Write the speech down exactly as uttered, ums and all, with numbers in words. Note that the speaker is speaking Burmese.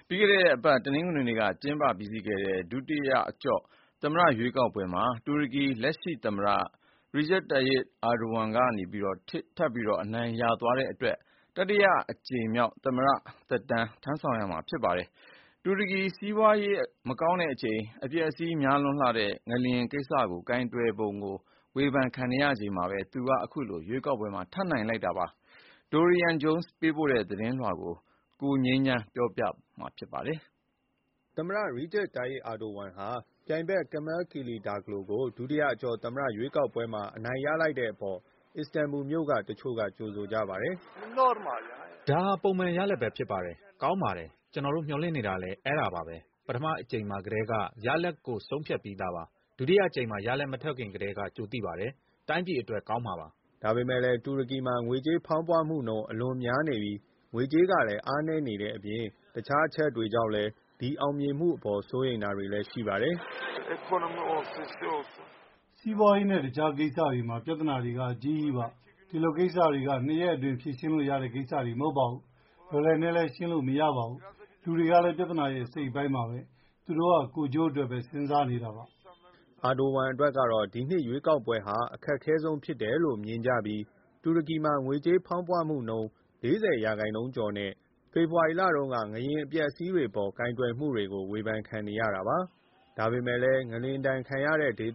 ပြီးခဲ့တဲ့အပတ်တနင်္ဂနွေနေ့ကကျင်းပပြီးစီးခဲ့တဲ့ဒုတိယအကျော့သမ္မတရွေးကောက်ပွဲမှာတူရကီလက်ရှိသမ္မတ Recep Tayyip Erdogan ကနေထပ်ပြီးအနိုင်ရသွားတဲ့အတွက်တတိယအကြိမ်မြောက်သမ္မတသက်တမ်းထမ်းဆောင်ရမှာဖြစ်ပါတယ်။ တူရကီစီးပွားရေးမကောင်းတဲ့အချိန်အပျက်အစီးများလွန်းလှတဲ့ငလျင်ကိစ္စကိုကိုင်တွယ်ပုံကိုဝေဖန်ခံနေရချိန်မှာပဲသူကအခုလိုရွေးကောက်ပွဲမှာထပ်နိုင်လိုက်တာပါ။ Dorian Jones ပေးပို့တဲ့သတင်းလွှာကိုကိုငြိမ်းချမ်းပြောပြပါမယ်။ သမ္မတ Recep Tayyip Erdogan ဟာပြိုင်ဘက် Kemal Kılıçdaroğlu ကိုဒုတိယအကျော့သမ္မတရွေးကောက်ပွဲမှာအနိုင်ရလိုက်တဲ့အပေါ် အစ္စတန်ဘူမြို့ကတချို့ကကြိုဆိုကြပါတယ်။ “ဒါဟာပုံမှန်ရလဒ်ပဲဖြစ်ပါတယ်။ ကောင်းပါတယ်။ ကျနော်တို့မျှော်လင့်နေတာလည်းအဲဒါပါပဲ။ ပထမအကြိမ်မှာကတည်းကရလဒ်ကိုဆုံးဖြတ်ပြီးသားပါ။ ဒုတိယအကြိမ်မှာရလဒ်မထွက်ခင်ကတည်းကကြိုသိပါတယ်။ တိုင်းပြည်အတွက်ကောင်းမှာပါ။ ” ဒါပေမဲ့လည်းတူရကီမှာငွေကြေးဖောင်းပွမှုနှုန်းအလွန်များနေပြီးငွေကြေးကလည်းအားနည်းနေတဲ့အပြင်တခြားအချက်တွေကြောင့်လည်းဒီအောင်မြင်မှုအပေါ်စိုးရိမ်တာတွေလည်းရှိပါတယ်။ “စီးပွားရေးနဲ့တခြားကိစ္စတွေမှာပြဿနာတွေကအကြီးကြီးပါ။ ဒီလိုကိစ္စတွေကနှစ်ရက်အတွင်းဖြေရှင်းလို့ရတဲ့ကိစ္စတွေမဟုတ်ပါဘူး။ လွယ်လွယ်နဲ့လည်းရှင်းလို့မရပါဘူး။ လူတွေကလည်းပြဿနာရဲ့အစိတ်အပိုင်းပါပဲ။ သူတို့ကကိုယ်ကျိုးအတွက်ပဲစဉ်းစားနေတာပါ။ ” Erdogan အတွက်ကတော့ဒီနှစ်ရွေးကောက်ပွဲဟာအခက်ခဲဆုံးဖြစ်တယ်လို့မြင်ကြပြီးတူရကီမှာငွေကြေးဖောင်းပွမှုနှုန်း ၄၀ ရာခိုင်နှုန်းကျော်နဲ့ ဖေဖော်ဝါရီလတုန်းကငလျင်အပျက်အစီးတွေအပေါ်ကိုင်တွယ်မှုတွေကိုဝေဖန်ခံနေရတာပါ။ ဒါပေမဲ့လည်းငလျင်ဒဏ်ခံရတဲ့ဒေ